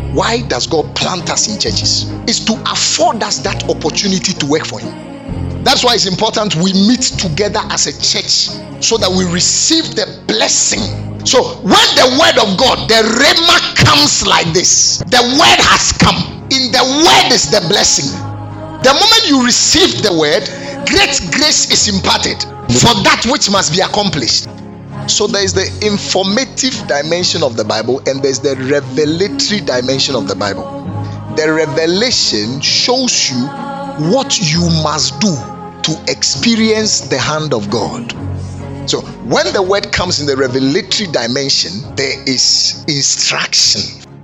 Why does God plant us in churches? It's to afford us that opportunity to work for Him. That's why it's important we meet together as a church so that we receive the blessing. So when the word of God, the rhema, comes like this, the word has come. In the word is the blessing. The moment you receive the word, great grace is imparted for that which must be accomplished. So there is the informative dimension of the Bible and there's the revelatory dimension of the Bible. The revelation shows you what you must do to experience the hand of God. So when the word comes in the revelatory dimension, there is instruction.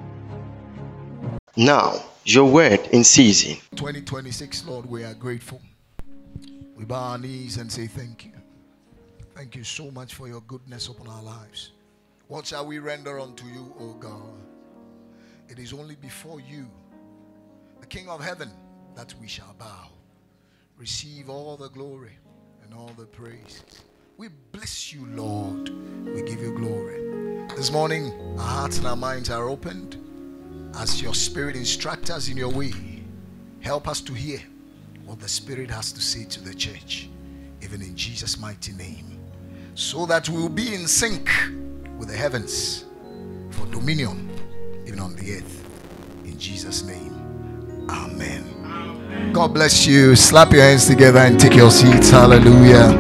Now, your word in season. 2026, Lord, we are grateful. We bow our knees and say thank you. Thank you so much for your goodness upon our lives. What shall we render unto you, O God? It is only before you, the King of heaven, that we shall bow. Receive all the glory and all the praise. We bless you, Lord. We give you glory. This morning, our hearts and our minds are opened. As your Spirit instructs us in your way, help us to hear what the Spirit has to say to the church, even in Jesus' mighty name, so that we will be in sync with the heavens for dominion, even on the earth. In Jesus' name, amen. Amen. God bless you. Slap your hands together and take your seats. Hallelujah.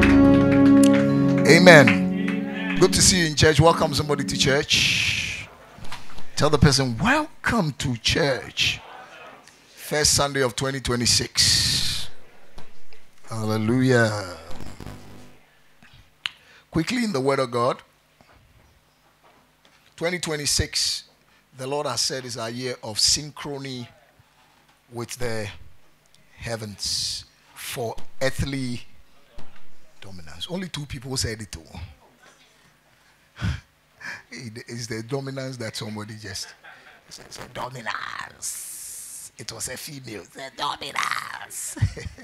Amen. Good to see you in church. Welcome somebody to church. Tell the person, welcome to church. First Sunday of 2026. Hallelujah. Quickly in the Word of God. 2026, the Lord has said, is our year of synchrony with the heavens for earthly dominance. Only 2 people said it all. It is the dominance that somebody just said. Dominance. It was a female. The dominance.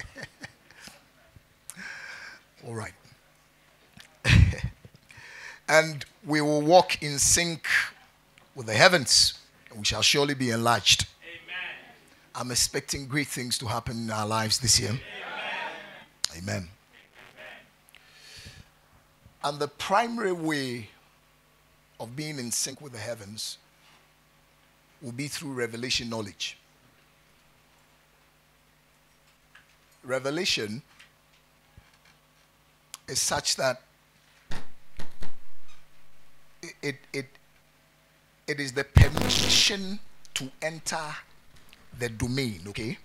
All right. And we will walk in sync with the heavens, and we shall surely be enlarged. Amen. I'm expecting great things to happen in our lives this year. Amen. Amen. And the primary way of being in sync with the heavens will be through revelation knowledge. Revelation is such that it is the permission to enter the domain, okay,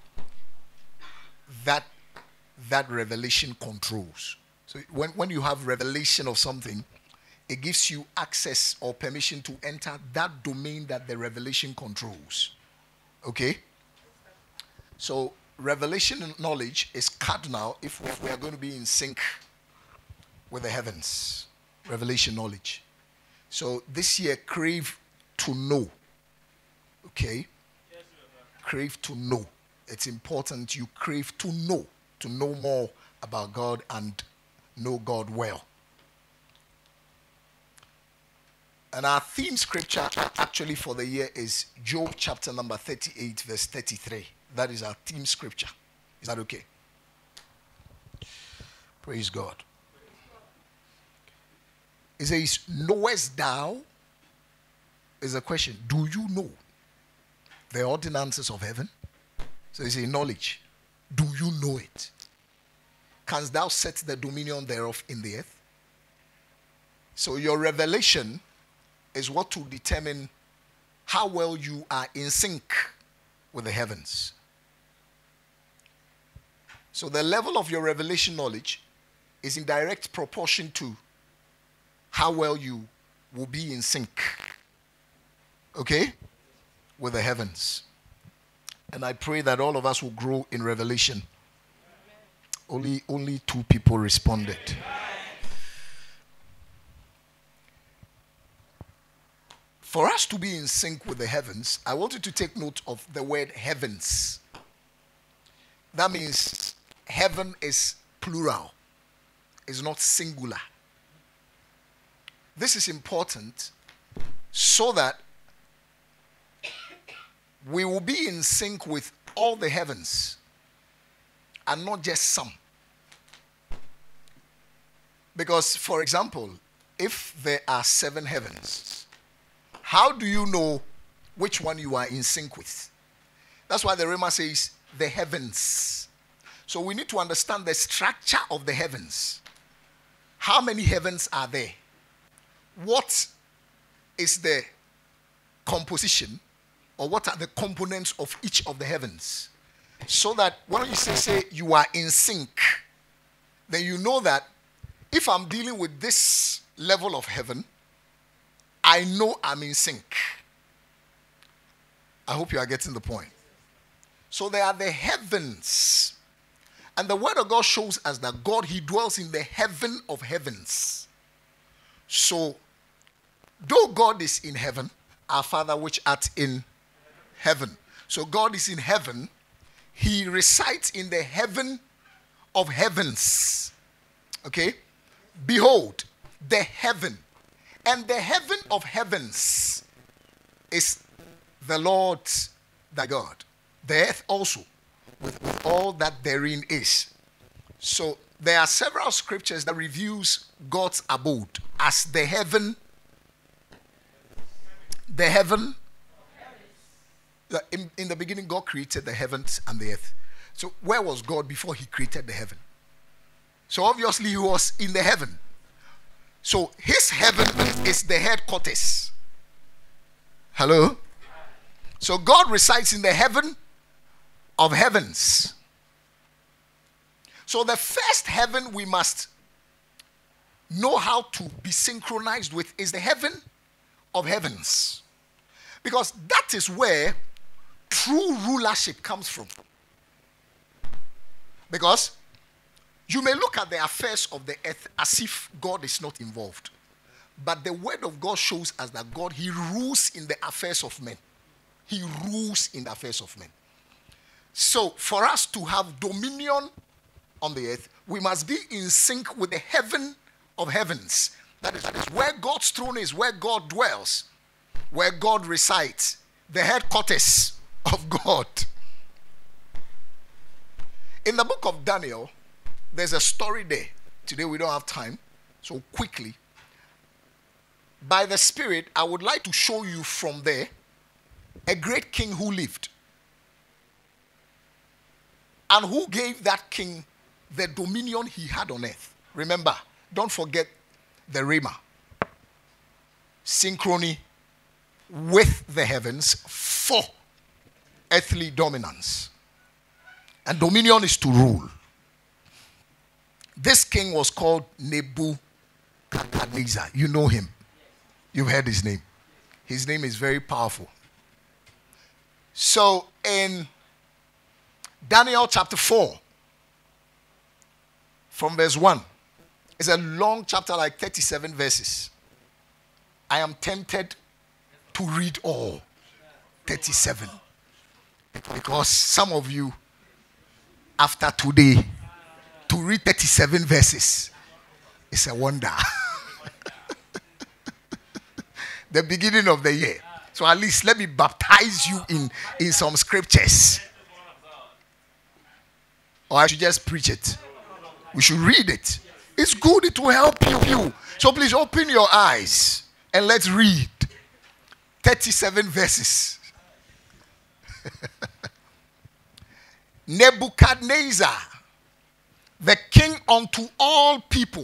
that revelation controls. So when you have revelation of something, it gives you access or permission to enter that domain that the revelation controls. Okay? So revelation knowledge is cardinal if we are going to be in sync with the heavens. Revelation knowledge. So this year, crave to know. Okay? Yes, crave to know. It's important you crave to know more about God and know God well. And our theme scripture actually for the year is Job chapter number 38 verse 33. That is our theme scripture. Is that okay? Praise God. It says, knowest thou? Is a question. Do you know the ordinances of heaven? So you say knowledge. Do you know it? Canst thou set the dominion thereof in the earth? So your revelation is what will determine how well you are in sync with the heavens. So the level of your revelation knowledge is in direct proportion to how well you will be in sync, okay, with the heavens. And I pray that all of us will grow in revelation. Only 2 people responded. For us to be in sync with the heavens, I want you to take note of the word heavens. That means heaven is plural. It's not singular. This is important so that we will be in sync with all the heavens and not just some. Because, for example, if there are 7 heavens, how do you know which one you are in sync with? That's why the Rhema says the heavens. So we need to understand the structure of the heavens. How many heavens are there? What is the composition, or what are the components of each of the heavens? So that when you say you are in sync, then you know that if I'm dealing with this level of heaven, I know I'm in sync. I hope you are getting the point. So there are the heavens. And the word of God shows us that God, he dwells in the heaven of heavens. So, though God is in heaven, our Father which art in heaven. So God is in heaven. He resides in the heaven of heavens. Okay? Behold, the heaven. And the heaven of heavens is the Lord thy God. The earth also, with all that therein is. So there are several scriptures that reviews God's abode as the heaven. The heaven. In the beginning, God created the heavens and the earth. So where was God before he created the heaven? So obviously he was in the heaven. So his heaven is the headquarters. Hello? So God resides in the heaven of heavens. So the first heaven we must know how to be synchronized with is the heaven of heavens. Because that is where true rulership comes from. Because you may look at the affairs of the earth as if God is not involved. But the word of God shows us that God, he rules in the affairs of men. He rules in the affairs of men. So for us to have dominion on the earth, we must be in sync with the heaven of heavens. That is where God's throne is, where God dwells, where God resides, the headquarters of God. In the book of Daniel, there's a story there. Today we don't have time, so quickly. By the Spirit, I would like to show you from there a great king who lived. And who gave that king the dominion he had on earth. Remember, don't forget the Rhema. Synchrony with the heavens for earthly dominance. And dominion is to rule. This king was called Nebuchadnezzar. You know him. You've heard his name. His name is very powerful. So in Daniel chapter 4, from verse 1, it's a long chapter, like 37 verses. I am tempted to read all 37. Because some of you, after today, to read 37 verses is a wonder. The beginning of the year. So at least let me baptize you in some scriptures. Or I should just preach it. We should read it. It's good. It will help you. So please open your eyes and let's read 37 verses. Nebuchadnezzar, the king unto all people,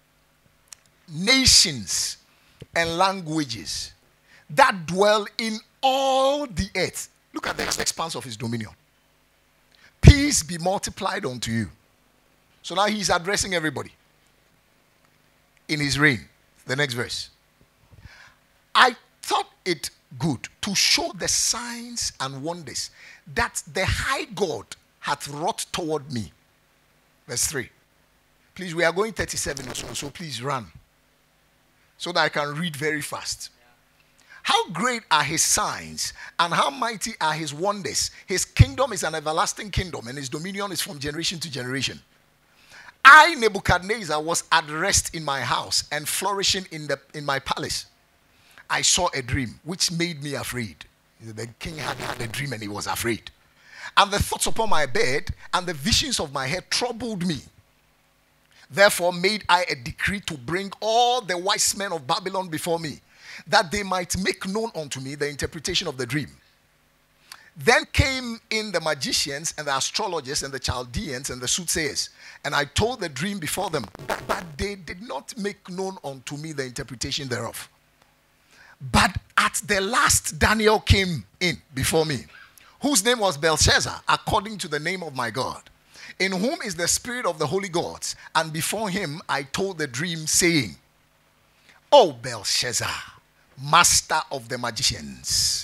nations, and languages that dwell in all the earth. Look at the expanse of his dominion. Peace be multiplied unto you. So now he's addressing everybody in his reign. The next verse. I thought it good to show the signs and wonders that the high God hath wrought toward me. Verse 3. Please, we are going 37 or so please run. So that I can read very fast. How great are his signs and how mighty are his wonders. His kingdom is an everlasting kingdom and his dominion is from generation to generation. I, Nebuchadnezzar, was at rest in my house and flourishing in my palace. I saw a dream which made me afraid. The king had a dream and he was afraid. And the thoughts upon my bed and the visions of my head troubled me. Therefore made I a decree to bring all the wise men of Babylon before me, that they might make known unto me the interpretation of the dream. Then came in the magicians and the astrologers and the Chaldeans and the soothsayers, and I told the dream before them, but they did not make known unto me the interpretation thereof. But at the last Daniel came in before me, whose name was Belshazzar, according to the name of my God, in whom is the spirit of the holy gods. And before him I told the dream, saying, O Belshazzar, master of the magicians,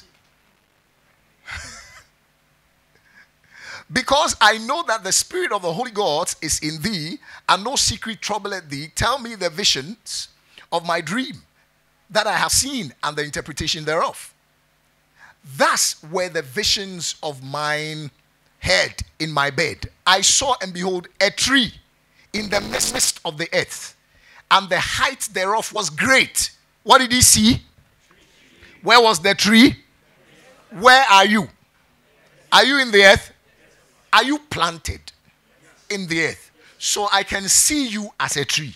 because I know that the spirit of the holy gods is in thee, and no secret troubleth thee, tell me the visions of my dream that I have seen, and the interpretation thereof. Thus were the visions of mine head in my bed. I saw, and behold, a tree in the midst of the earth, and the height thereof was great. What did he see? Where was the tree? Where are you? Are you in the earth? Are you planted in the earth? So I can see you as a tree.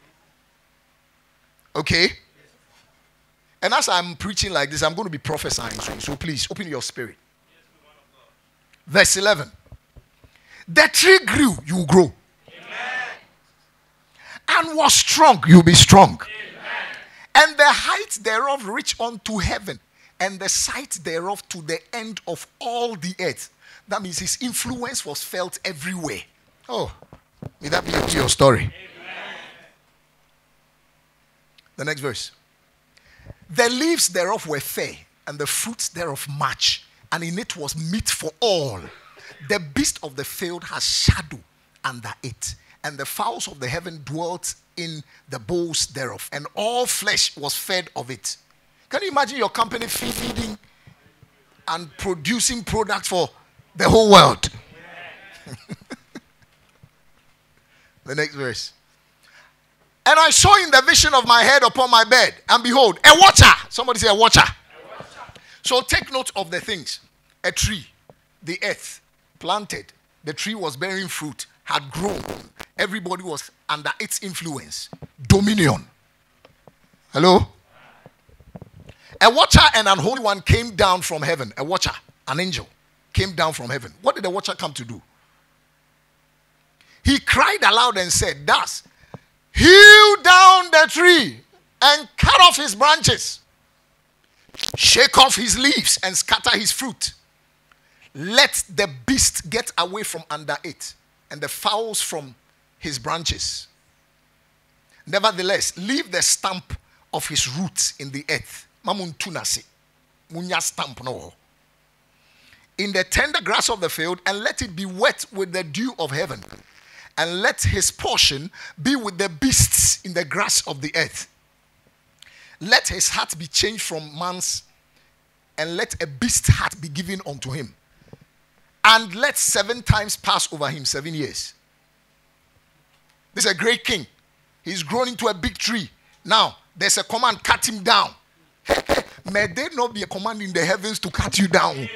Okay? And as I'm preaching like this, I'm going to be prophesying. So please, open your spirit. Verse 11. The tree grew, you will grow. Amen. And was strong, you will be strong. Amen. And the height thereof reached unto heaven, and the sight thereof to the end of all the earth. That means his influence was felt everywhere. Oh, may that be your story. Amen. The next verse. The leaves thereof were fair, and the fruits thereof much, and in it was meat for all. The beast of the field has shadow under it, and the fowls of the heaven dwelt in the bowls thereof, and all flesh was fed of it. Can you imagine your company feeding and producing products for the whole world? The next verse. And I saw in the vision of my head upon my bed, and behold, a watcher. Somebody say a watcher. A watcher. So take note of the things. A tree, the earth, planted. The tree was bearing fruit, had grown. Everybody was under its influence. Dominion. Hello? A watcher and an holy one came down from heaven. A watcher, an angel, came down from heaven. What did the watcher come to do? He cried aloud and said, thus, hew down the tree and cut off his branches. Shake off his leaves and scatter his fruit. Let the beast get away from under it, and the fowls from his branches. Nevertheless, leave the stamp of his roots in the earth. Mamuntunasi. Munya stamp no. In the tender grass of the field, and let it be wet with the dew of heaven. And let his portion be with the beasts in the grass of the earth. Let his heart be changed from man's, and let a beast's heart be given unto him. And let 7 times pass over him, 7 years. This is a great king. He's grown into a big tree. Now, there's a command, cut him down. May there not be a command in the heavens to cut you down. Amen.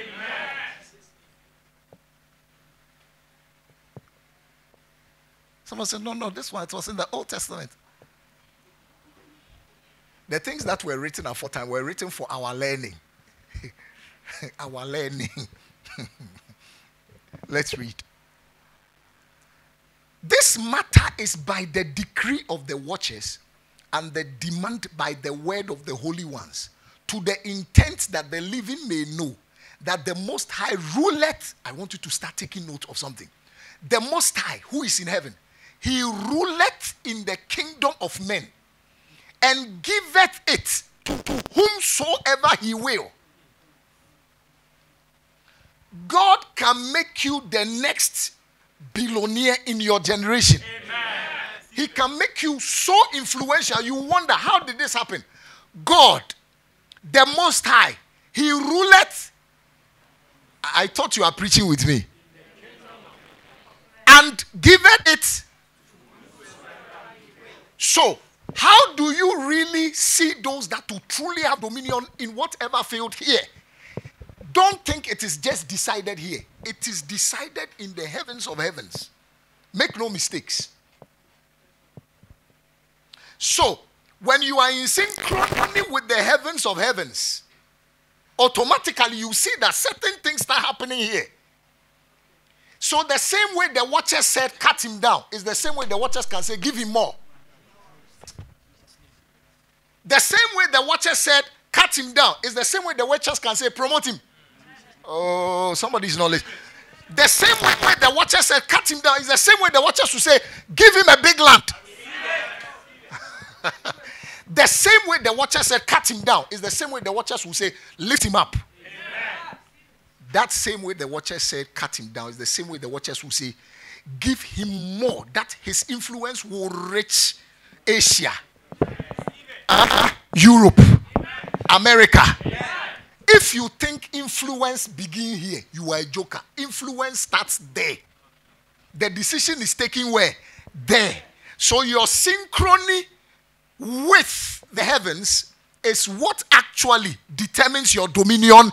Someone said, no, this one, it was in the Old Testament. The things that were written aforetime were written for our learning. Our learning. Let's read. This matter is by the decree of the watchers and the demand by the word of the holy ones, to the intent that the living may know that the Most High ruleth. I want you to start taking note of something. The Most High, who is in heaven, he ruleth in the kingdom of men and giveth it to whomsoever he will. God can make you the next billionaire in your generation. Amen. He can make you so influential. You wonder, how did this happen? God, the Most High, he ruleth. I thought you are preaching with me. And giveth it. So, how do you really see those that will truly have dominion in whatever field here? don't think it is just decided here. It is decided in the heavens of heavens. Make no mistakes. So, when you are in synchrony with the heavens of heavens, automatically you see that certain things start happening here. So the same way the watchers said, cut him down, is the same way the watchers can say, give him more. The same way the watchers said, cut him down, is the same way the watchers can say, promote him. Oh, somebody's knowledge. The same way the watchers said, cut him down, is the same way the watchers will say, give him a big land. The same way the watchers said, cut him down, is the same way the watchers will say, lift him up. Amen. That same way the watchers said, cut him down, is the same way the watchers will say, give him more, that his influence will reach Asia, Europe, America. If you think influence begin here, you are a joker. Influence starts there. The decision is taken where? There. So your synchrony with the heavens is what actually determines your dominion.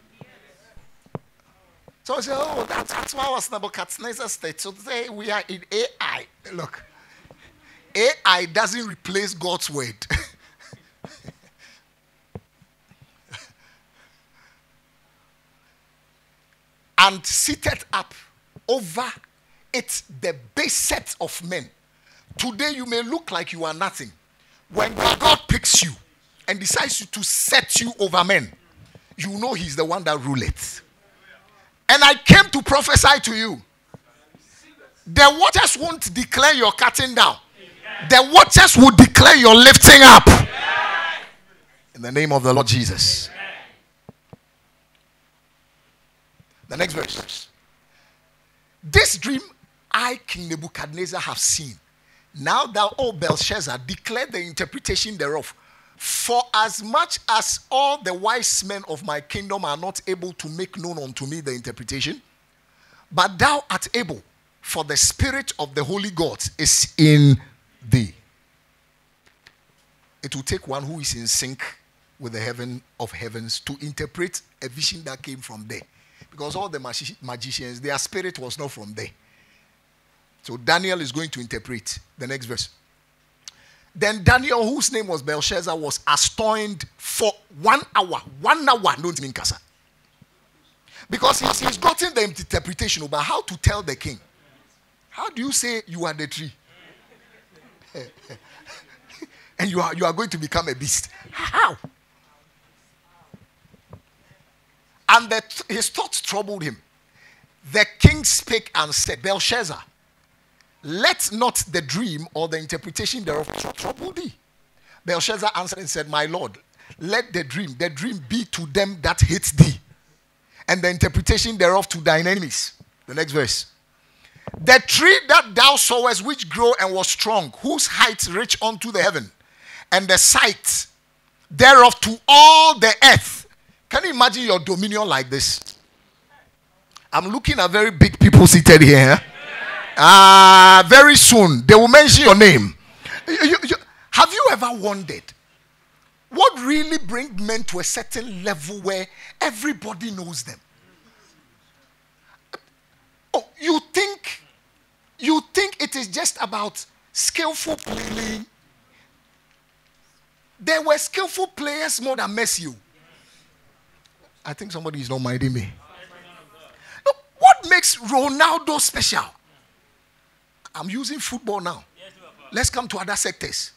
So I say, oh, that's why I was Nebuchadnezzar state. So today we are in AI. Look, AI doesn't replace God's word. And seated up over it the base set of men. Today you may look like you are nothing. When God picks you and decides to set you over men, you know he's the one that ruleth. And I came to prophesy to you. The watchers won't declare your cutting down. The watchers will declare your lifting up. In the name of the Lord Jesus. The next verse. This dream I, King Nebuchadnezzar, have seen. Now thou, O Belshazzar, declare the interpretation thereof. For as much as all the wise men of my kingdom are not able to make known unto me the interpretation, but thou art able, for the spirit of the holy gods is in thee. It will take one who is in sync with the heaven of heavens to interpret a vision that came from there. Because all the magicians, their spirit was not from there. So Daniel is going to interpret the next verse. Then Daniel, whose name was Belshazzar, was astonished for 1 hour. 1 hour, don't mean kasa. Because he's gotten the interpretation about how to tell the king. How do you say you are the tree? And you are going to become a beast. How? And his thoughts troubled him. The king spake and said, Belshazzar, let not the dream or the interpretation thereof trouble thee. Belshazzar answered and said, my lord, let the dream be to them that hate thee, and the interpretation thereof to thine enemies. The next verse. The tree that thou sawest, which grew and was strong, whose height reached unto the heaven, and the sight thereof to all the earth. Can you imagine your dominion like this? I'm looking at very big people seated here. Very soon they will mention your name. Have you ever wondered what really brings men to a certain level where everybody knows them? Oh, you think it is just about skillful playing? There were skillful players more than Messi. I think somebody is not minding me. No, what makes Ronaldo special? I'm using football now. Let's come to other sectors.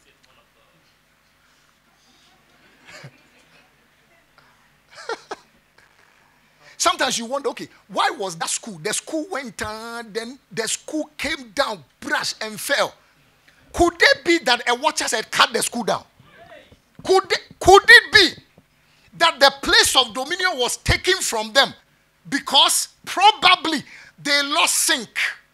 Sometimes you wonder, okay, why was that school? The school went down, then the school came down, crashed and fell. Could it be that a watcher said, cut the school down? Could it be that the place of dominion was taken from them because probably they lost sync?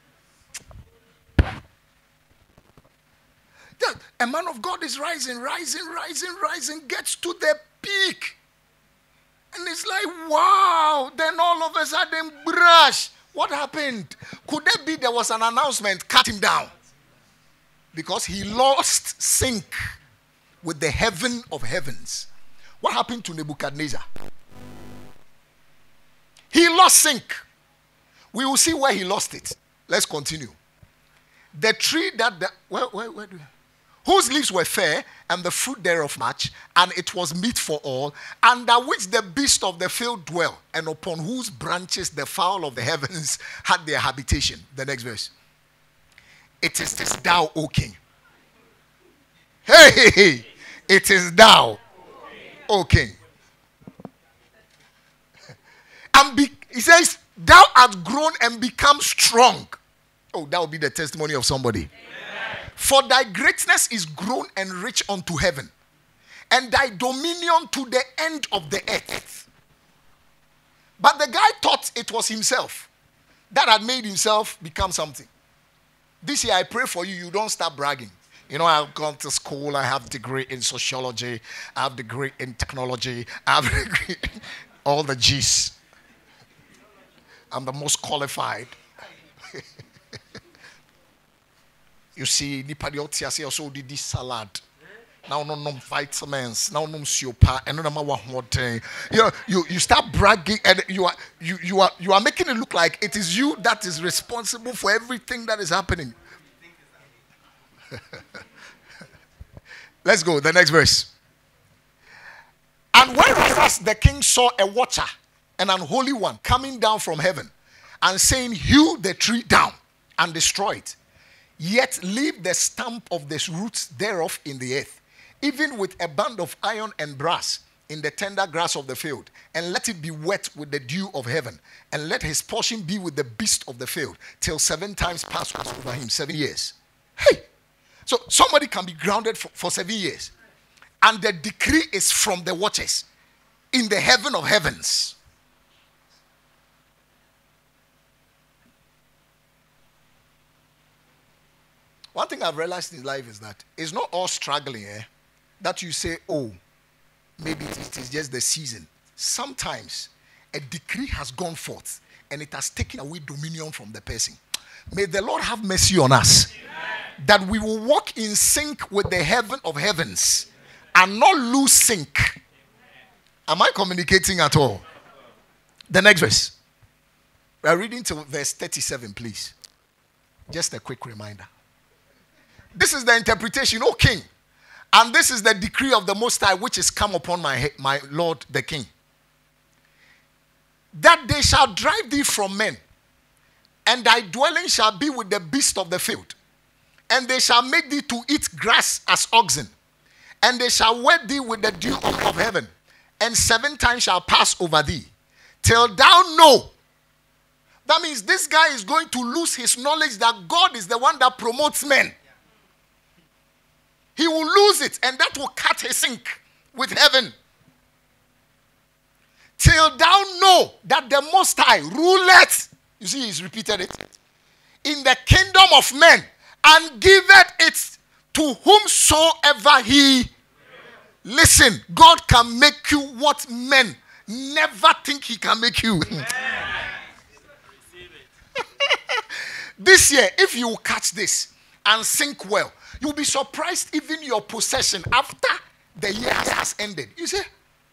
A man of God is rising, gets to the peak. And it's like, wow. Then all of a sudden, brush. What happened? Could it be there was an announcement, cut him down? Because he lost sync with the heaven of heavens. What happened to Nebuchadnezzar? He lost sync. We will see where he lost it. Let's continue. The tree that where do you, whose leaves were fair, and the fruit thereof much, and it was meat for all, under which the beasts of the field dwell, and upon whose branches the fowl of the heavens had their habitation. The next verse. It is this thou, O king. Hey, it is thou, O king. And he says, thou art grown and become strong. Oh, that will be the testimony of somebody. Amen. For thy greatness is grown and rich unto heaven, and thy dominion to the end of the earth. But the guy thought it was himself that had made himself become something. This year I pray for you, you don't start bragging. You know, I've gone to school, I have a degree in sociology, I have a degree in technology, I have a degree in all the G's. I'm the most qualified. You see, Nipadi also did this salad. Now no vitamins, now no sopa, and no matter. You start bragging, and you are making it look like it is you that is responsible for everything that is happening. Let's go, the next verse. And whereas the king saw a watcher, an unholy one, coming down from heaven, and saying, hew the tree down and destroy it, yet leave the stump of the roots thereof in the earth, even with a band of iron and brass in the tender grass of the field, and let it be wet with the dew of heaven, and let his portion be with the beast of the field, till 7 times pass over him. 7 years. Hey! So somebody can be grounded for 7 years, and the decree is from the watchers in the heaven of heavens. One thing I've realized in life is that it's not all struggling, that you say, oh, maybe it is just the season. Sometimes a decree has gone forth and it has taken away dominion from the person. May the Lord have mercy on us. Amen. That we will walk in sync with the heaven of heavens and not lose sync. Am I communicating at all? The next verse. We are reading to verse 37, please. Just a quick reminder. This is the interpretation, O king, and this is the decree of the Most High which is come upon my Lord the king, that they shall drive thee from men, and thy dwelling shall be with the beasts of the field, and they shall make thee to eat grass as oxen, and they shall wet thee with the dew of heaven, and 7 times shall pass over thee, till thou know. That means this guy is going to lose his knowledge that God is the one that promotes men. He will lose it, and that will cut his sync with heaven. Till thou know that the Most High ruleth, you see he's repeated it, in the kingdom of men, and giveth it to whomsoever he. Listen, God can make you what men never think he can make you. This year, if you catch this and think well, you'll be surprised even your possession after the year has ended. You say,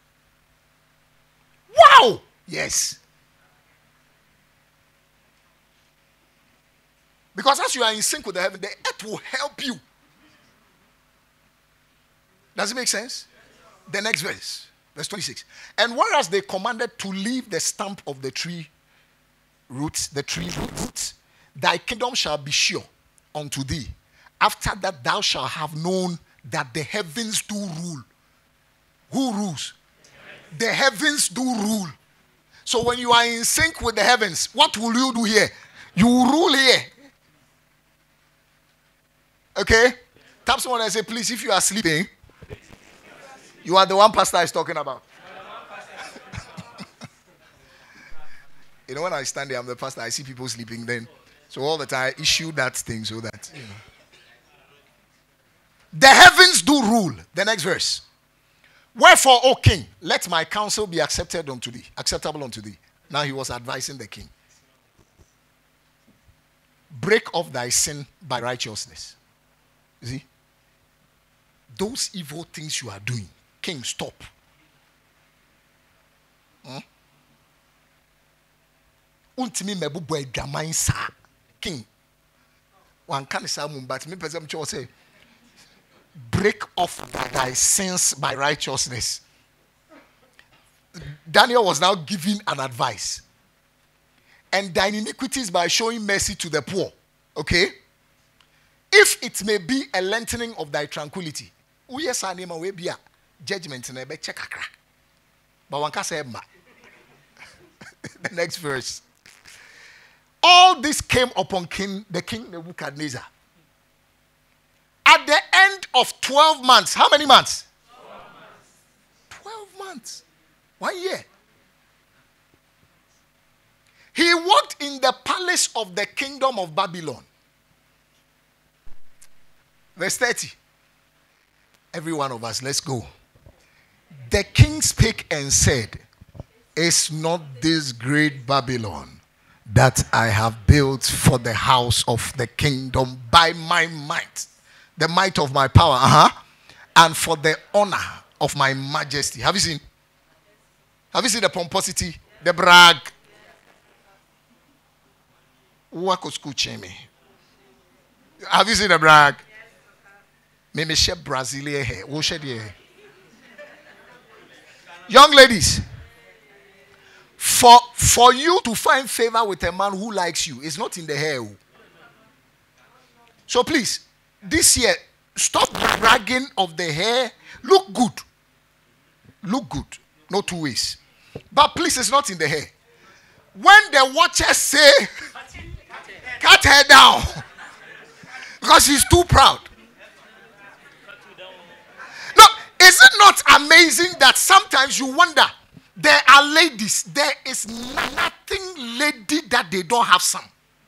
wow! Yes. Because as you are in sync with the heaven, the earth will help you. Does it make sense? The next verse, verse 26. And whereas they commanded to leave the stump of the tree roots, thy kingdom shall be sure unto thee. After that thou shalt have known that the heavens do rule. Who rules? The heavens do rule. So when you are in sync with the heavens, what will you do here? You will rule here. Okay? Tap someone and say, please, if you are sleeping, you are the one pastor is talking about. You know, when I stand there, I'm the pastor, I see people sleeping then. So all the time, I issue that thing so that, you know. The heavens do rule. The next verse. Wherefore, O king, let my counsel be acceptable unto thee. Now he was advising the king. Break off thy sin by righteousness. You see? Those evil things you are doing, king, stop. untimi mebubo edwaman sa king one can say but me person say break off thy sins by righteousness. Daniel was now giving an advice. And thine iniquities by showing mercy to the poor. Okay? If it may be a lengthening of thy tranquility. Judgment in a check. But one can say the next verse. All this came upon the king Nebuchadnezzar. At the end of 12 months. How many months? 12 months. 1 year. He walked in the palace of the kingdom of Babylon. Verse 30. Every one of us, let's go. The king spake and said, is not this great Babylon that I have built for the house of the kingdom by my might, the might of my power, and for the honor of my majesty. Have you seen? Have you seen the pomposity, the brag? Have you seen the brag? Maybe she Brazilian hair. Young ladies, for you to find favor with a man who likes you, it's not in the hair. So please, this year, stop bragging of the hair. Look good. Look good. No two ways. But please, it's not in the hair. When the watchers say, cut her down, because she's too proud. No, is it not amazing that sometimes you wonder, there are ladies, there is nothing lady that they don't have some.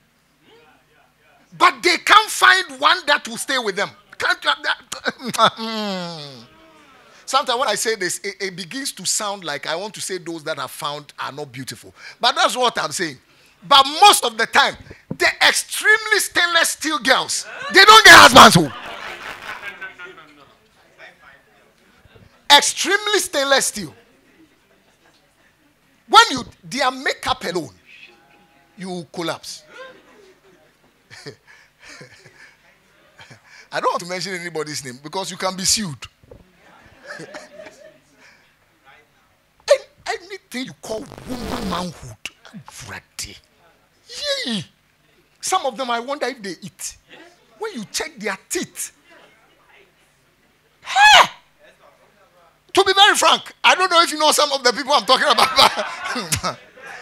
But they can't find one that will stay with them. Sometimes when I say this, it begins to sound like I want to say those that are found are not beautiful. But that's what I'm saying. But most of the time, the extremely stainless steel girls, they don't get husbands. Who? Extremely stainless steel. When their makeup alone, you collapse. I don't want to mention anybody's name because you can be sued. Anything you call womanhood, yay. Some of them, I wonder if they eat. When you check their teeth, hey! To be very frank, I don't know if you know some of the people I'm talking about.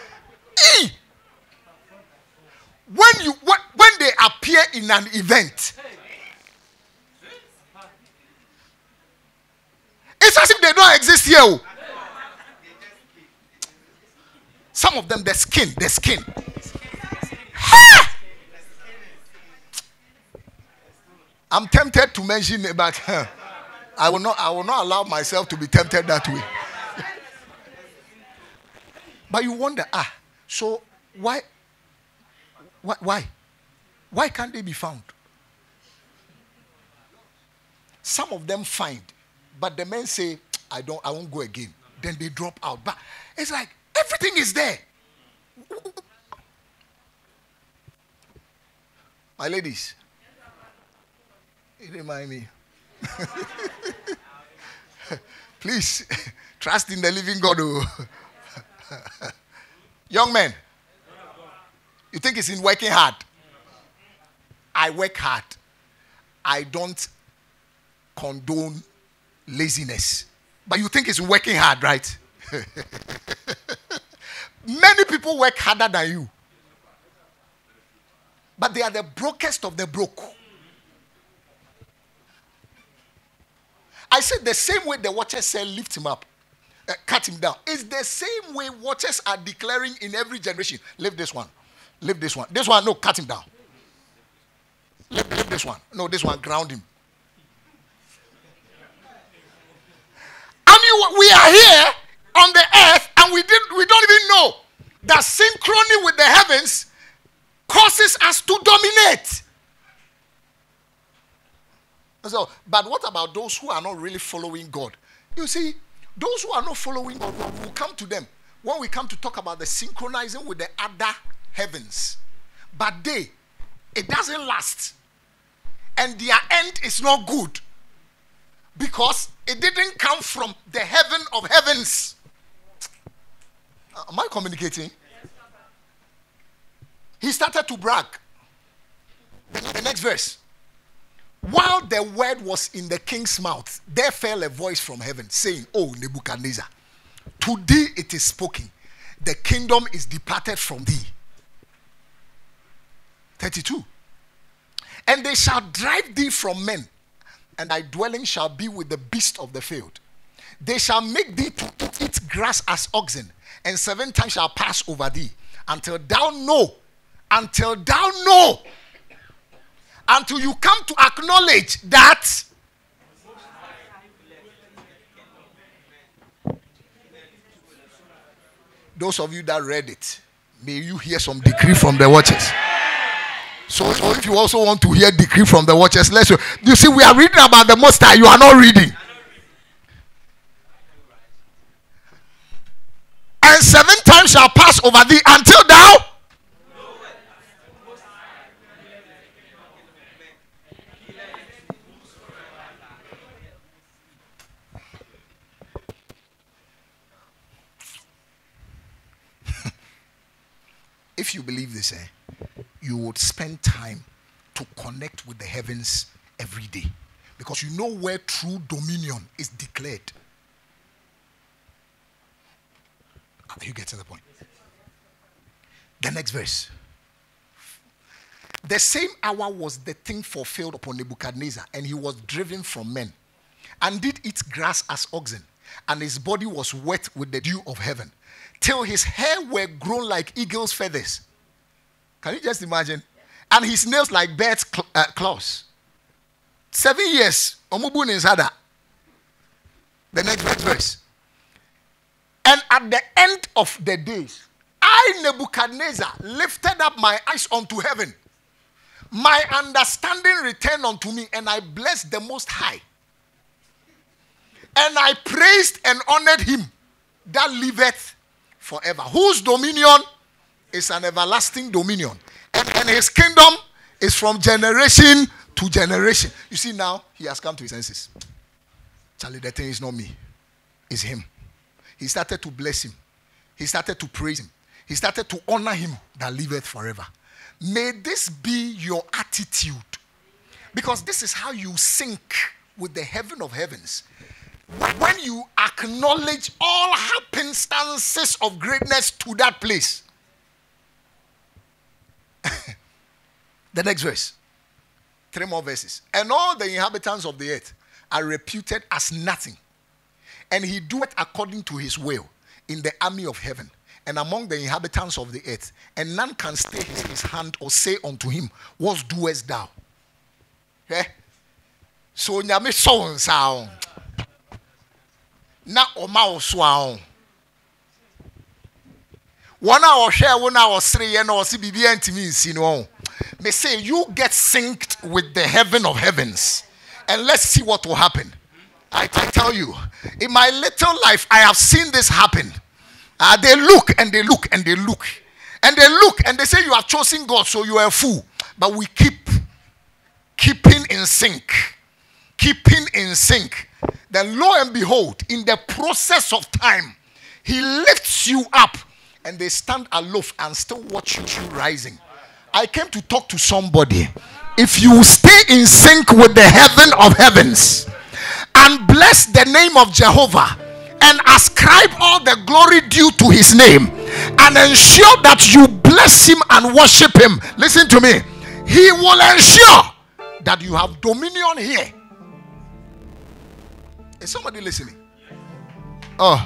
When they appear in an event, it's as if they don't exist here. Some of them, the skin. Ha! I'm tempted to mention it, but I will not allow myself to be tempted that way. But you wonder, so why can't they be found? Some of them find, but the men say, I won't go again. Then they drop out. But it's like everything is there. My ladies, it remind me. Please trust in the living God. Young men, you think it's in working hard? I work hard. I don't condone laziness. But you think it's working hard, right? Many people work harder than you. But they are the brokest of the broke. I said the same way the watchers say lift him up, cut him down. It's the same way watchers are declaring in every generation. Lift this one. Lift this one. This one, no, cut him down. Lift this one. No, this one, ground him. We are here on the earth and we don't even know that synchrony with the heavens causes us to dominate. So, but what about those who are not really following God? You see, those who are not following God, we'll come to them when we come to talk about the synchronizing with the other heavens. But it doesn't last. And their end is not good. Because it didn't come from the heaven of heavens. Am I communicating? He started to brag. The next verse. While the word was in the king's mouth, there fell a voice from heaven saying, "O Nebuchadnezzar, to thee it is spoken, the kingdom is departed from thee." 32. And they shall drive thee from men, and thy dwelling shall be with the beasts of the field. They shall make thee to eat grass as oxen, and 7 times shall pass over thee, until you come to acknowledge that those of you that read it, may you hear some decree from the watchers. So if you also want to hear decree from the watchers, you see, we are reading about the Most High. You are not reading. And 7 times shall pass over thee until thou. If you believe this, you would spend time to connect with the heavens every day. Because you know where true dominion is declared. Are you getting the point? The next verse. The same hour was the thing fulfilled upon Nebuchadnezzar, and he was driven from men, and did eat grass as oxen, and his body was wet with the dew of heaven, till his hair were grown like eagle's feathers. Can you just imagine? And his nails like birds' claws. 7 years. The next verse. And at the end of the days, I, Nebuchadnezzar, lifted up my eyes unto heaven. My understanding returned unto me, and I blessed the Most High. And I praised and honored him that liveth forever, whose dominion is an everlasting dominion, and his kingdom is from generation to generation. You see, now he has come to his senses. Charlie, the thing is not me, it's him. He started to bless him. He started to praise him. He started to honor him that liveth forever. May this be your attitude, because this is how you sync with the heaven of heavens. When you acknowledge all happenstances of greatness to that place. The next verse. 3 more verses. And all the inhabitants of the earth are reputed as nothing. And he doeth according to his will in the army of heaven and among the inhabitants of the earth. And none can stay his hand or say unto him, what doest thou? Okay? So nyame so sound. Na oma oswa. One hour share 1 hour 3 and or CBB antimi nsino. May say you get synced with the heaven of heavens, and let's see what will happen. I tell you, in my little life, I have seen this happen. They look and they look and they look and they look and they say you have chosen God, so you are a fool. But we keeping in sync, keeping in sync. Then lo and behold, in the process of time, he lifts you up, and they stand aloof and still watch you rising. I came to talk to somebody. If you stay in sync with the heaven of heavens and bless the name of Jehovah and ascribe all the glory due to his name and ensure that you bless him and worship him, listen to me, he will ensure that you have dominion here. Is somebody listening? Oh.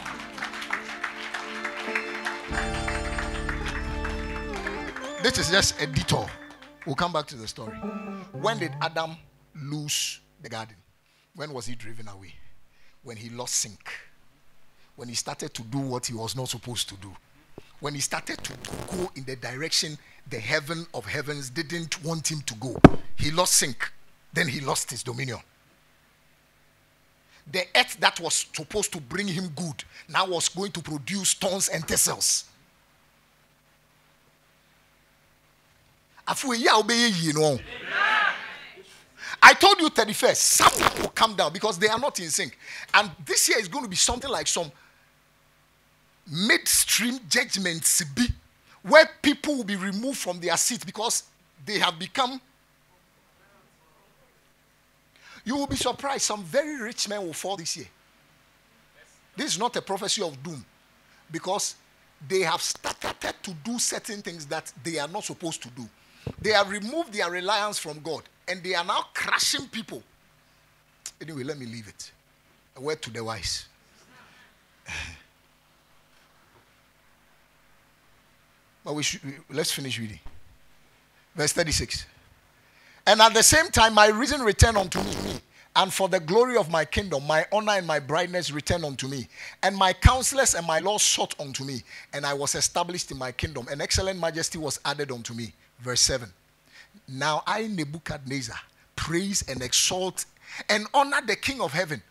This is just a detour. We'll come back to the story. When did Adam lose the garden? When was he driven away? When he lost sync. When he started to do what he was not supposed to do. When he started to go in the direction the heaven of heavens didn't want him to go. He lost sync. Then he lost his dominion. The earth that was supposed to bring him good now was going to produce thorns and thistles. I told you 31st, someone will come down because they are not in sync. And this year is going to be something like some midstream judgments, where people will be removed from their seats because they have become. You will be surprised, some very rich men will fall this year. This is not a prophecy of doom, because they have started to do certain things that they are not supposed to do. They have removed their reliance from God, and they are now crushing people. Anyway, let me leave it. A word to the wise. But let's finish reading. Verse 36. And at the same time, my reason returned unto me, and for the glory of my kingdom, my honor and my brightness returned unto me. And my counselors and my laws sought unto me, and I was established in my kingdom. An excellent majesty was added unto me. Verse 7. Now I, Nebuchadnezzar, praise and exalt and honor the King of heaven.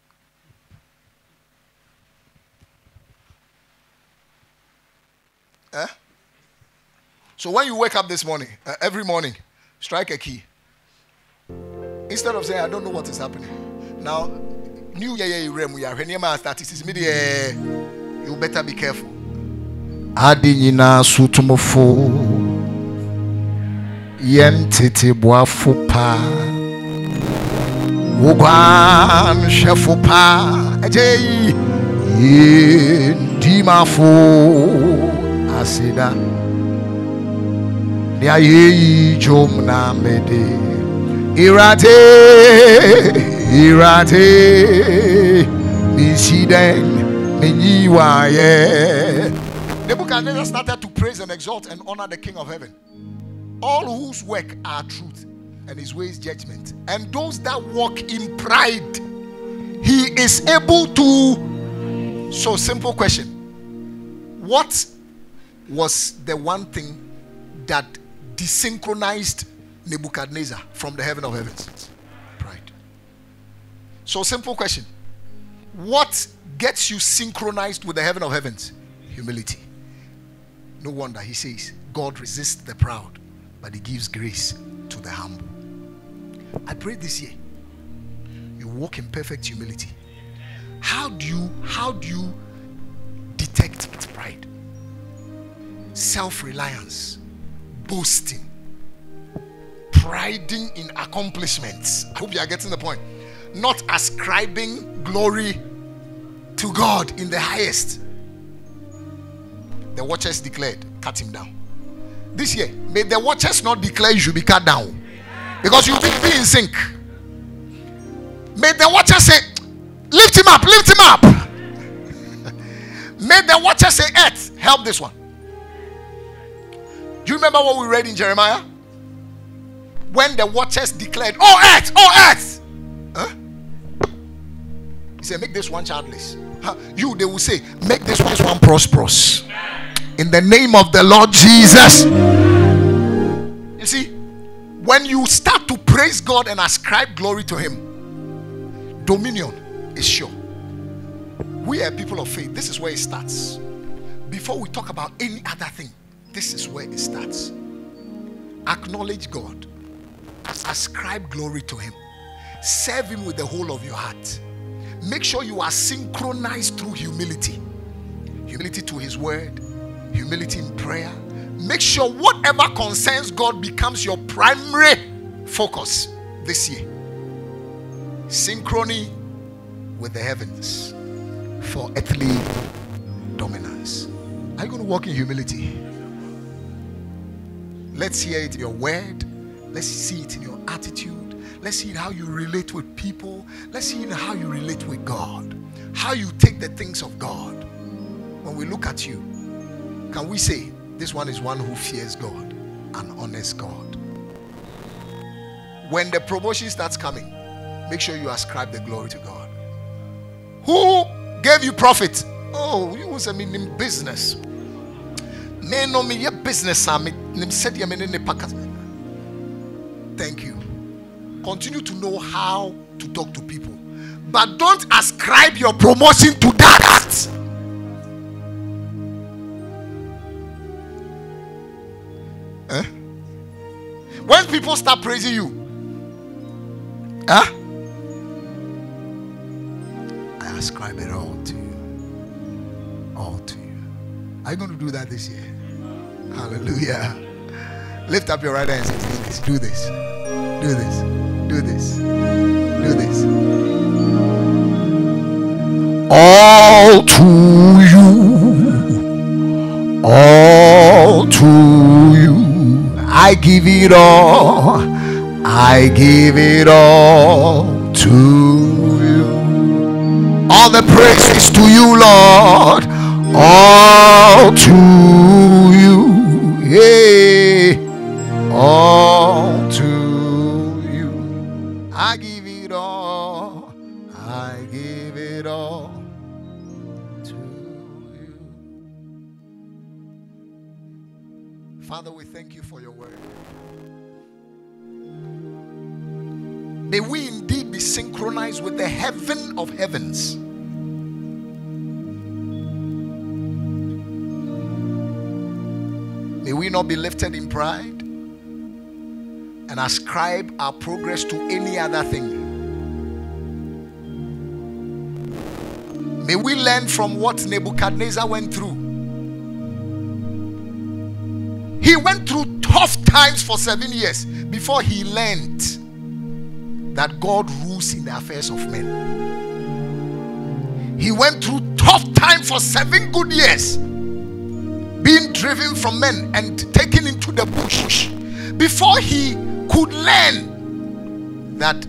So when you wake up this morning, every morning, strike a key. Instead of saying, I don't know what is happening. Now, New Year, we are when statistics, you better be careful. Adinina sutumofo yentete boafopa wogwan shefopa ejei ndimafo asida dia ye jom na mede irate misiden menyiwaye. Nebuchadnezzar started to praise and exalt and honor the King of heaven, all whose work are truth and his ways judgment, and those that walk in pride he is able to. So simple question, what was the one thing that desynchronized Nebuchadnezzar from the heaven of heavens? Pride. So simple question, what gets you synchronized with the heaven of heavens? Humility. No wonder he says, God resists the proud, but he gives grace to the humble. I pray this year you walk in perfect humility. How do you detect pride? Self-reliance, boasting, priding in accomplishments. I hope you are getting the point. Not ascribing glory to God in the highest. The watchers declared, cut him down. This year, may the watchers not declare you should be cut down, because you will be in sync. May the watchers say, lift him up, lift him up. May the watchers say, earth, help this one. Do you remember what we read in Jeremiah? When the watchers declared, oh earth, oh earth. Huh? He said, make this one childless. You, they will say, make this one prosperous. In the name of the Lord Jesus. You see, when you start to praise God and ascribe glory to him, dominion is sure. We are people of faith. This is where it starts. Before we talk about any other thing, this is where it starts. Acknowledge God. Ascribe glory to him. Serve him with the whole of your heart. Make sure you are synchronized through humility. Humility to his word. Humility in prayer. Make sure whatever concerns God becomes your primary focus this year. Synchrony with the heavens for earthly dominance. Are you going to walk in humility? Let's hear it in your word. Let's see it in your attitude. Let's see how you relate with people. Let's see how you relate with God. How you take the things of God. When we look at you, can we say, this one is one who fears God and honors God? When the promotion starts coming, make sure you ascribe the glory to God. Who gave you profit? Oh, you was in business. Thank you. Continue to know how to talk to people, but don't ascribe your promotion to that. When people start praising you, huh? I ascribe it all to you. All to you. Are you going to do that this year? Hallelujah. Lift up your right hand and say, do this. Do this. Do this. Do this. All to you. All to you. I give it all. I give it all to you. All the praises to you, Lord. All to you. Yeah. All to you. I give it all. I give it all to you. Father, we thank you for your word. May we indeed be synchronized with the heaven of heavens. May we not be lifted in pride and ascribe our progress to any other thing. May we learn from what Nebuchadnezzar went through. He went through tough times for 7 years before he learned that God rules in the affairs of men. He went through tough time for 7 good years, being driven from men and taken into the bush, before he could learn that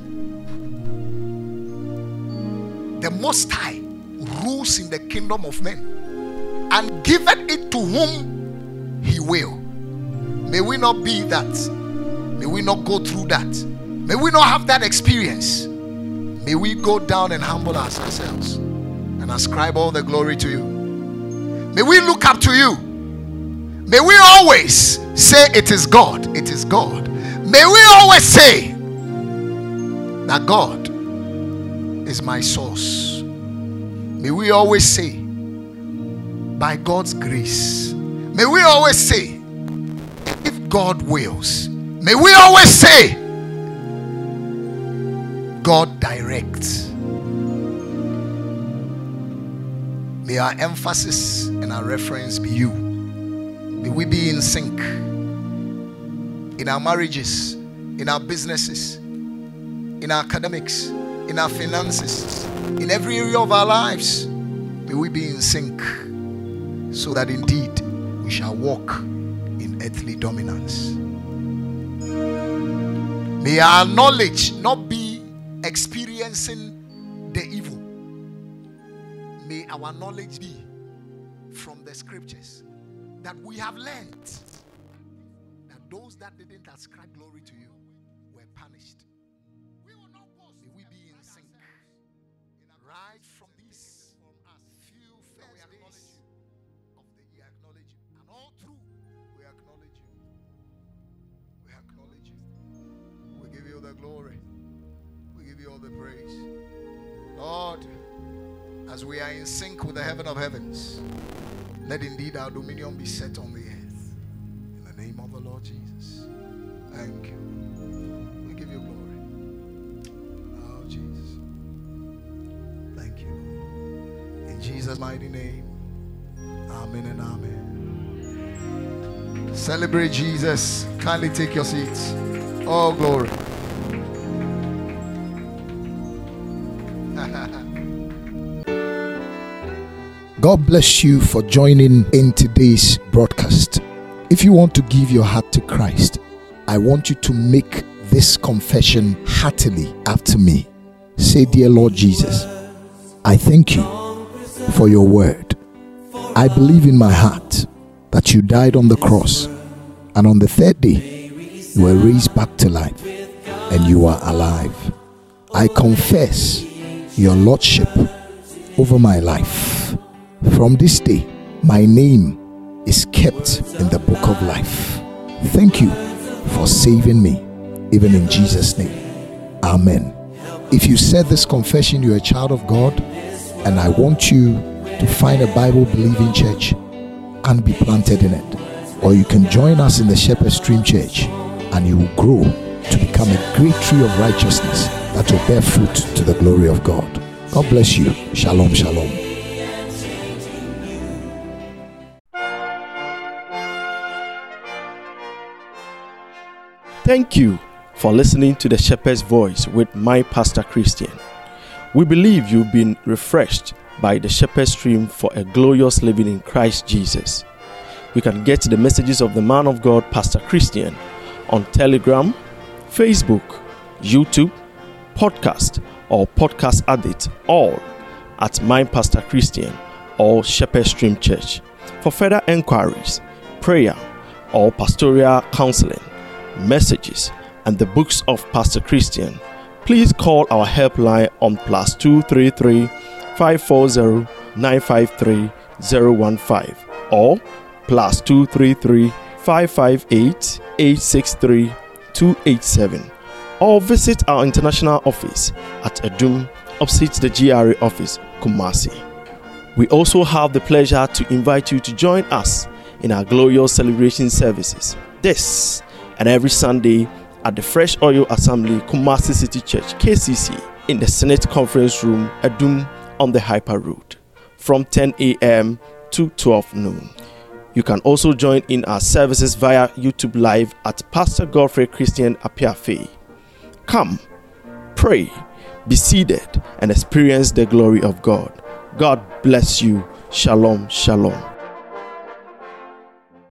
the Most High rules in the kingdom of men and giveth it to whom he will. May we not be that. May we not go through that. May we not have that experience. May we go down and humble ourselves and ascribe all the glory to you. May we look up to you. May we always say it is God. It is God. May we always say that God is my source. May we always say, by God's grace. May we always say, if God wills. May we always say, God directs. May our emphasis and our reference be you. May we be in sync in our marriages, in our businesses, in our academics, in our finances, in every area of our lives. May we be in sync so that indeed we shall walk in earthly dominance. May our knowledge not be experiencing the evil. May our knowledge be from the scriptures that we have learned that those that didn't ascribe glory to you were punished. May we be in sync right from these few first days of the year. Acknowledge you, and all through we acknowledge you. We acknowledge you. We give you the glory. We give you all the praise. Lord, as we are in sync with the heaven of heavens, let indeed our dominion be set on the earth. In the name of the Lord Jesus. Thank you. We give you glory. Oh, Jesus. Thank you. In Jesus' mighty name. Amen and amen. Celebrate Jesus. Kindly take your seats. Oh, glory. God bless you for joining in today's broadcast. If you want to give your heart to Christ, I want you to make this confession heartily after me. Say, dear Lord Jesus, I thank you for your word. I believe in my heart that you died on the cross, and on the third day you were raised back to life, and you are alive. I confess your lordship over my life. From this day, my name is kept in the book of life. Thank you for saving me, even in Jesus' name. Amen. If you said this confession, you're a child of God, and I want you to find a Bible-believing church and be planted in it. Or you can join us in the Shepherd Stream Church and you will grow to become a great tree of righteousness that will bear fruit to the glory of God. God bless you. Shalom, shalom. Thank you for listening to the Shepherd's Voice with my Pastor Christian. We believe you've been refreshed by the Shepherd's Stream for a glorious living in Christ Jesus. You can get the messages of the man of God, Pastor Christian, on Telegram, Facebook, YouTube, podcast, or Podcast Addict, all at My Pastor Christian or Shepherd Stream Church. For further enquiries, prayer, or pastoral counseling, messages, and the books of Pastor Christian, please call our helpline on +233 540 953 015 or +233 558 863 287, or visit our international office at Adum, opposite the GRA office, Kumasi. We also have the pleasure to invite you to join us in our glorious celebration services this and every Sunday at the Fresh Oil Assembly, Kumasi City Church, KCC, in the Senate Conference Room, Adum, on the Hyper Road, from 10 a.m. to 12 noon. You can also join in our services via YouTube Live at Pastor Godfrey Christian Apiafe. Come, pray, be seated, and experience the glory of God. God bless you. Shalom, shalom.